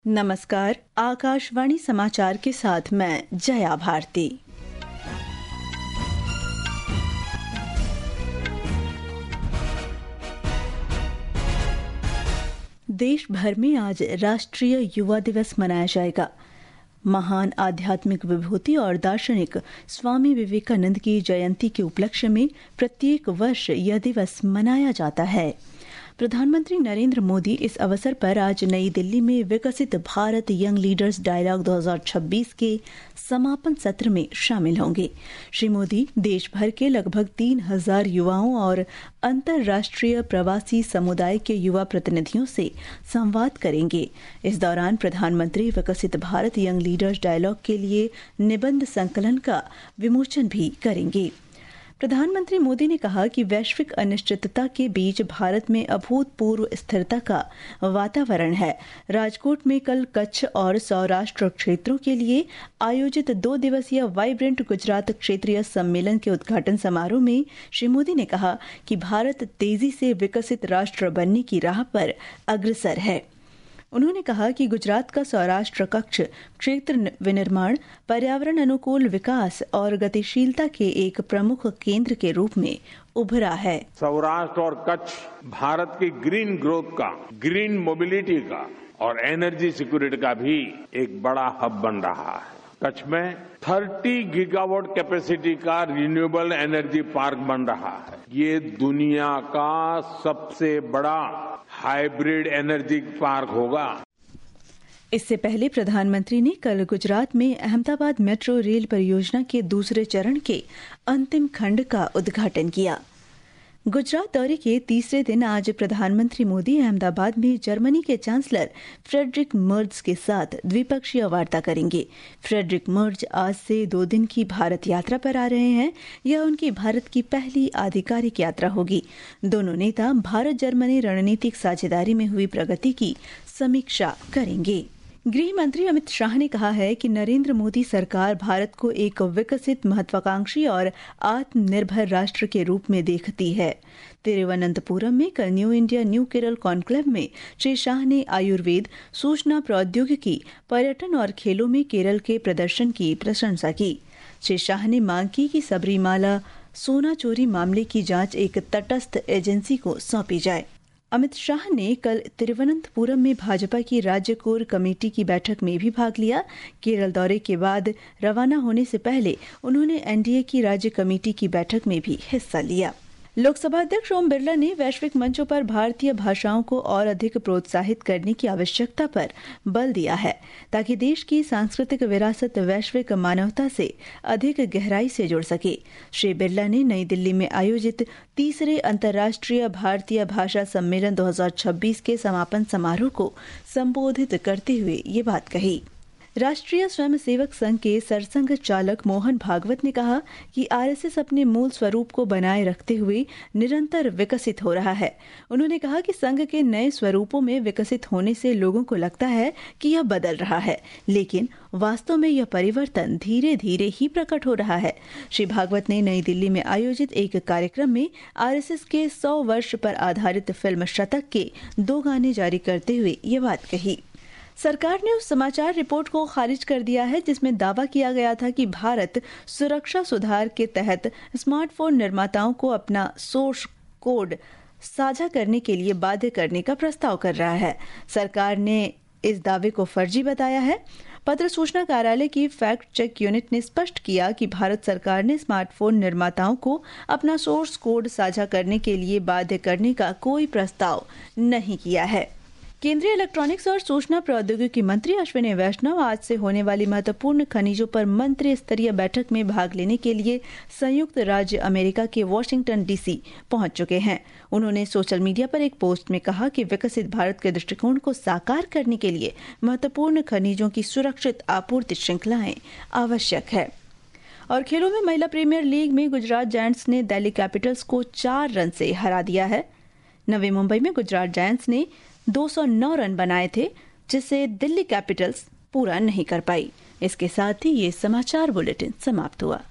नमस्कार, आकाशवाणी समाचार के साथ मैं जया भारती। देश भर में आज राष्ट्रीय युवा दिवस मनाया जाएगा। महान आध्यात्मिक विभूति और दार्शनिक स्वामी विवेकानंद की जयंती के उपलक्ष्य में प्रत्येक वर्ष यह दिवस मनाया जाता है। प्रधानमंत्री नरेंद्र मोदी इस अवसर पर आज नई दिल्ली में विकसित भारत यंग लीडर्स डायलॉग 2026 के समापन सत्र में शामिल होंगे। श्री मोदी देश भर के लगभग 3000 युवाओं और अंतर्राष्ट्रीय प्रवासी समुदाय के युवा प्रतिनिधियों से संवाद करेंगे। इस दौरान प्रधानमंत्री विकसित भारत यंग लीडर्स डायलॉग के लिए निबंध संकलन का विमोचन भी करेंगे। प्रधानमंत्री मोदी ने कहा कि वैश्विक अनिश्चितता के बीच भारत में अभूतपूर्व स्थिरता का वातावरण है। राजकोट में कल कच्छ और सौराष्ट्र क्षेत्रों के लिए आयोजित 2 दिवसीय वाइब्रेंट गुजरात क्षेत्रीय सम्मेलन के उद्घाटन समारोह में श्री मोदी ने कहा कि भारत तेजी से विकसित राष्ट्र बनने की राह पर अग्रसर है। उन्होंने कहा कि गुजरात का सौराष्ट्र कच्छ क्षेत्र विनिर्माण, पर्यावरण अनुकूल विकास और गतिशीलता के एक प्रमुख केंद्र के रूप में उभरा है। सौराष्ट्र और कच्छ भारत की ग्रीन ग्रोथ का, ग्रीन मोबिलिटी का और एनर्जी सिक्योरिटी का भी एक बड़ा हब बन रहा है। कच्छ में 30 गीगावाट कैपेसिटी का रिन्यूएबल एनर्जी पार्क बन रहा है। ये दुनिया का सबसे बड़ा हाइब्रिड एनर्जी पार्क होगा। इससे पहले प्रधानमंत्री ने कल गुजरात में अहमदाबाद मेट्रो रेल परियोजना के दूसरे चरण के अंतिम खंड का उद्घाटन किया। गुजरात दौरे के तीसरे दिन आज प्रधानमंत्री मोदी अहमदाबाद में जर्मनी के चांसलर फ्रेडरिक मर्ज के साथ द्विपक्षीय वार्ता करेंगे। फ्रेडरिक मर्ज आज से 2 दिन की भारत यात्रा पर आ रहे हैं। यह उनकी भारत की पहली आधिकारिक यात्रा होगी। दोनों नेता भारत जर्मनी रणनीतिक साझेदारी में हुई प्रगति की समीक्षा करेंगे। गृह मंत्री अमित शाह ने कहा है कि नरेंद्र मोदी सरकार भारत को एक विकसित, महत्वाकांक्षी और आत्मनिर्भर राष्ट्र के रूप में देखती है। तिरुवनंतपुरम में कल new India new Kerala conclave में श्री शाह ने आयुर्वेद, सूचना प्रौद्योगिकी, पर्यटन और खेलों में केरल के प्रदर्शन की प्रशंसा की। श्री शाह ने मांग की कि सबरीमाला सोना चोरी मामले की जांच एक तटस्थ एजेंसी को सौंपी जाए। अमित शाह ने कल तिरुवनंतपुरम में भाजपा की राज्य कोर कमेटी की बैठक में भी भाग लिया। केरल दौरे के बाद रवाना होने से पहले उन्होंने एनडीए की राज्य कमेटी की बैठक में भी हिस्सा लिया। लोकसभा अध्यक्ष ओम बिरला ने वैश्विक मंचों पर भारतीय भाषाओं को और अधिक प्रोत्साहित करने की आवश्यकता पर बल दिया है, ताकि देश की सांस्कृतिक विरासत वैश्विक मानवता से अधिक गहराई से जुड़ सके। श्री बिरला ने नई दिल्ली में आयोजित तीसरे अंतर्राष्ट्रीय भारतीय भाषा सम्मेलन 2026 के समापन समारोह को संबोधित करते हुए ये बात कही। राष्ट्रीय स्वयंसेवक संघ के सरसंघ चालक मोहन भागवत ने कहा कि आरएसएस अपने मूल स्वरूप को बनाए रखते हुए निरंतर विकसित हो रहा है। उन्होंने कहा कि संघ के नए स्वरूपों में विकसित होने से लोगों को लगता है कि यह बदल रहा है, लेकिन वास्तव में यह परिवर्तन धीरे धीरे ही प्रकट हो रहा है। श्री भागवत ने नई दिल्ली में आयोजित एक कार्यक्रम में आरएसएस के 100 वर्ष पर आधारित फिल्म शतक के 2 गाने जारी करते हुए ये बात कही। सरकार ने उस समाचार रिपोर्ट को खारिज कर दिया है जिसमें दावा किया गया था कि भारत सुरक्षा सुधार के तहत स्मार्टफोन निर्माताओं को अपना सोर्स कोड साझा करने के लिए बाध्य करने का प्रस्ताव कर रहा है। सरकार ने इस दावे को फर्जी बताया है। पत्र सूचना कार्यालय की फैक्ट चेक यूनिट ने स्पष्ट किया कि भारत सरकार ने स्मार्टफोन निर्माताओं को अपना सोर्स कोड साझा करने के लिए बाध्य करने का कोई प्रस्ताव नहीं किया है। केंद्रीय इलेक्ट्रॉनिक्स और सूचना प्रौद्योगिकी मंत्री अश्विनी वैष्णव आज से होने वाली महत्वपूर्ण खनिजों पर मंत्री स्तरीय बैठक में भाग लेने के लिए संयुक्त राज्य अमेरिका के वॉशिंगटन डीसी पहुंच चुके हैं। उन्होंने सोशल मीडिया पर एक पोस्ट में कहा कि विकसित भारत के दृष्टिकोण को साकार करने के लिए महत्वपूर्ण खनिजों की सुरक्षित आपूर्ति श्रृंखलाएं आवश्यक है। और खेलों में महिला प्रीमियर लीग में गुजरात जायंट्स ने दिल्ली कैपिटल्स को 4 रन से हरा दिया है। नवी मुंबई में गुजरात जायंट्स ने 209 रन बनाए थे, जिसे दिल्ली कैपिटल्स पूरा नहीं कर पाई। इसके साथ ही ये समाचार बुलेटिन समाप्त हुआ।